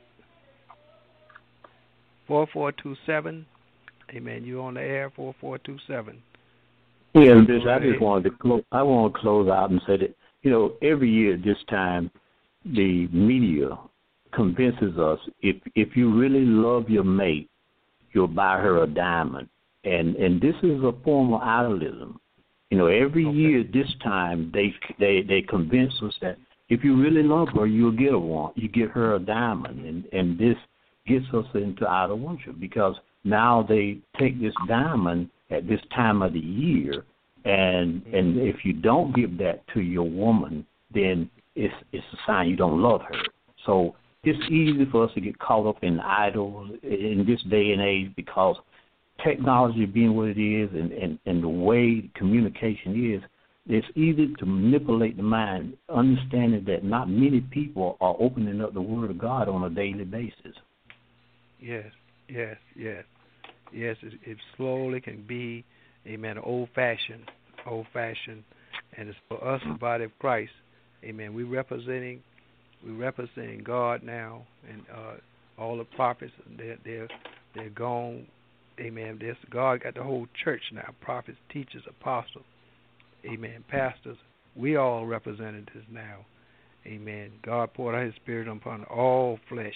four four two seven. Amen. You on the air? Four four two seven. Yeah, Bishop. I just wanted to close. I want to close out and say that you know every year at this time, the media convinces us if if you really love your mate, you'll buy her a diamond, and and this is a form of idolism. You know, every okay. year this time they they they convince us that if you really love her, you'll get her one. You get her a diamond, and and this gets us into idol worship because now they take this diamond at this time of the year, and mm-hmm. and if you don't give that to your woman, then it's it's a sign you don't love her. So it's easy for us to get caught up in idols in this day and age because technology being what it is and, and, and the way communication is, it's easy to manipulate the mind, understanding that not many people are opening up the Word of God on a daily basis. Yes, yes, yes. Yes, it, it slowly can be, amen, old-fashioned, old-fashioned. And it's for us, the body of Christ, amen, we're representing, we're representing God now, and uh, all the prophets, they're, they're, they're gone, amen. There's, God got the whole church now, prophets, teachers, apostles, amen, pastors. We all representatives now, amen. God poured out his Spirit upon all flesh,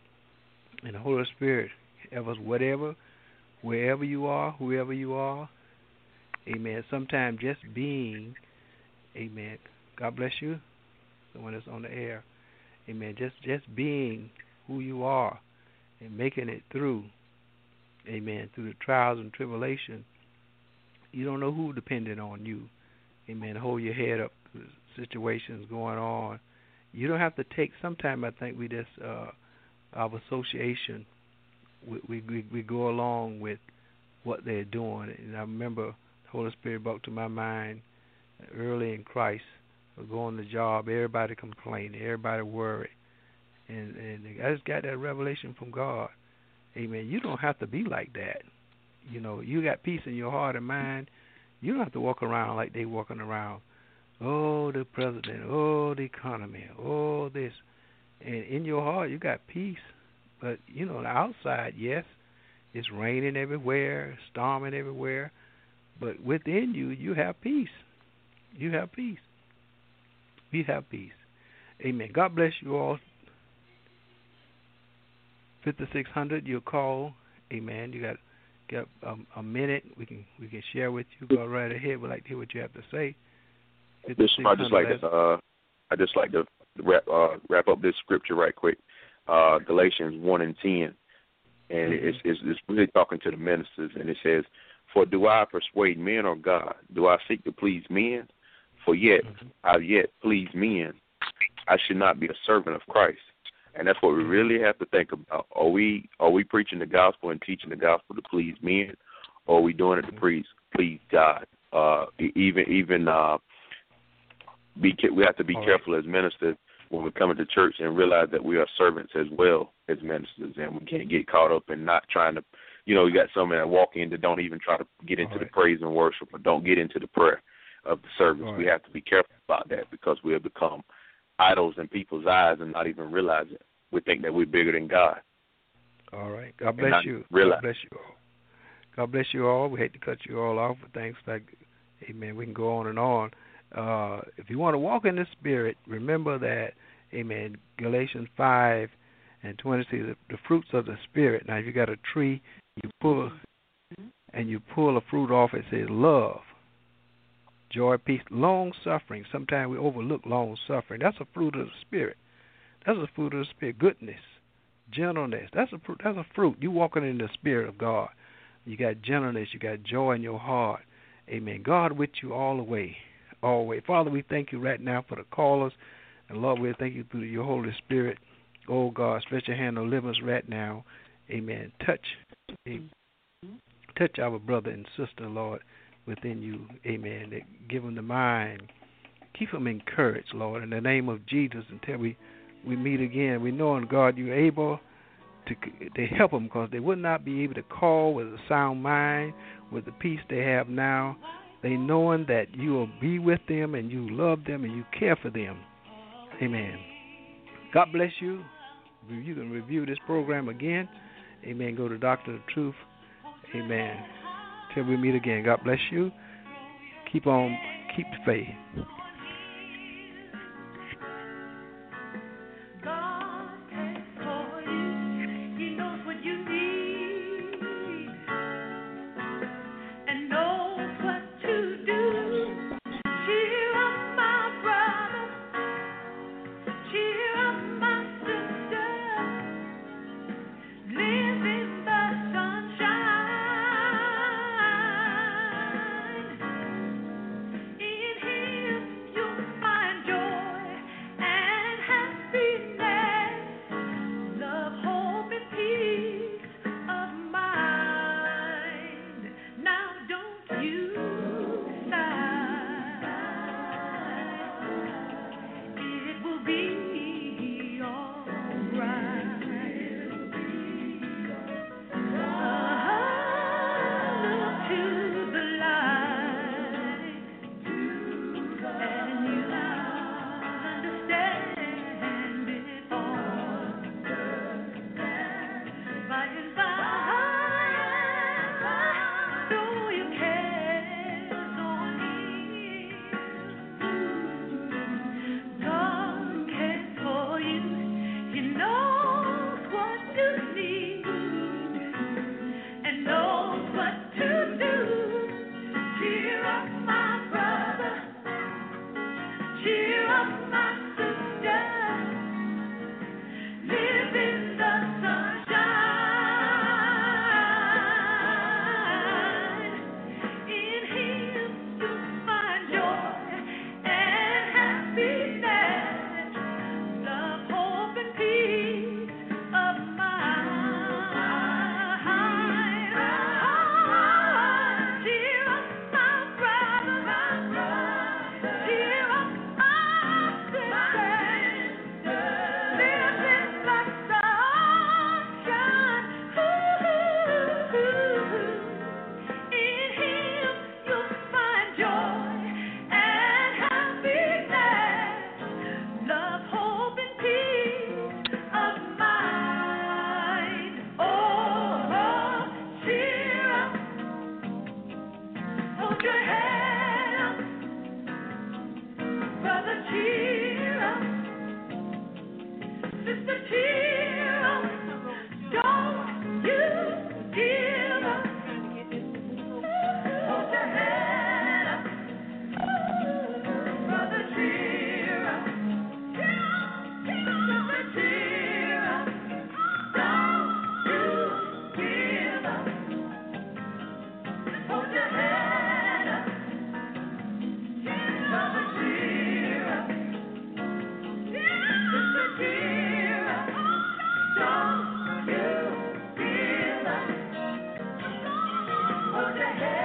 and the Holy Spirit help us whatever, wherever you are, whoever you are, amen. Sometimes just being, amen, God bless you, someone that's on the air, amen, just, just being who you are and making it through, amen, through the trials and tribulation. You don't know who depended on you, amen. Hold your head up through the situations going on. You don't have to take, sometimes I think we just, uh, our association, we, we we go along with what they're doing. And I remember the Holy Spirit brought to my mind early in Christ, going to the job, everybody complaining, everybody worried. And, and I just got that revelation from God. Amen. You don't have to be like that. You know, you got peace in your heart and mind. You don't have to walk around like they walking around. Oh, the president. Oh, the economy. Oh, this. And in your heart, you got peace. But, you know, on the outside, yes, it's raining everywhere, storming everywhere. But within you, you have peace. You have peace. We have peace. Amen. God bless you all. fifty-six hundred, you'll call. Amen. You got got um, a minute. We can we can share with you. Go right ahead. We'd like to hear what you have to say. This, I just like to uh, I just like to wrap uh, wrap up this scripture right quick. Uh, Galatians one and ten, and mm-hmm. it's, it's it's really talking to the ministers, and it says, "For do I persuade men or God? Do I seek to please men? For yet mm-hmm. I yet please men. I should not be a servant of Christ." And that's what we really have to think about. Are we are we preaching the gospel and teaching the gospel to please men, or are we doing it to please please God? Uh, even even uh, be we have to be All careful right. as ministers when we come into church and realize that we are servants as well as ministers, and we can't get caught up in not trying to, you know, you got some that walk in that don't even try to get into All the right. praise and worship, or don't get into the prayer of the service. Right. We have to be careful about that because we have become idols in people's eyes and not even realize it. We think that we're bigger than God. All right. God bless you. God bless you all. God bless you all. We hate to cut you all off, but thanks. Like, amen. We can go on and on. Uh, if you want to walk in the Spirit, remember that, amen, Galatians five and twenty, the, the fruits of the Spirit. Now, if you got a tree, you pull, and you pull a fruit off, it says love, joy, peace, long-suffering. Sometimes we overlook long-suffering. That's a fruit of the Spirit. That's a fruit of the Spirit. Goodness, gentleness. That's a fruit. That's a fruit. You walking in the Spirit of God. You got gentleness. You got joy in your heart. Amen. God with you all the way. All the way. Father, we thank you right now for the callers. And Lord, we thank you through your Holy Spirit. Oh, God, stretch your hand on deliverance right now. Amen. Touch. Amen. Touch our brother and sister, Lord, within you. Amen. That give them the mind. Keep them encouraged, Lord, in the name of Jesus, until we, we meet again. We know, in God, you're able to, to help them, because they would not be able to call with a sound mind, with the peace they have now. They knowing that you will be with them and you love them and you care for them. Amen. God bless you. You can review this program again. Amen. Go to Doctor of Truth. Amen. Till we meet again. God bless you. Keep on, keep the faith. Hold your head.